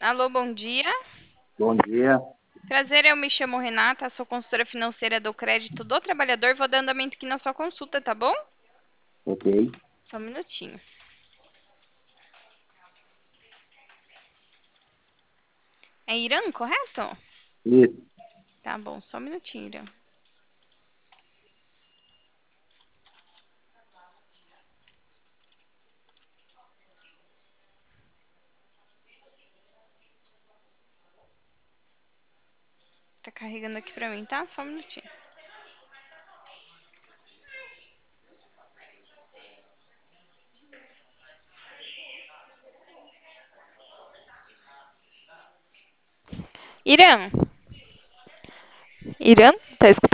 Alô, bom dia. Bom dia. Prazer, eu me chamo Renata, sou consultora financeira do Crédito do Trabalhador. Vou dar andamento aqui na sua consulta, tá bom? Ok. Só um minutinho. É Irã, correto? Isso. Tá bom, só um minutinho, Irã. Tá carregando aqui pra mim, tá? Só um minutinho. Irã, Irã, tá escutando?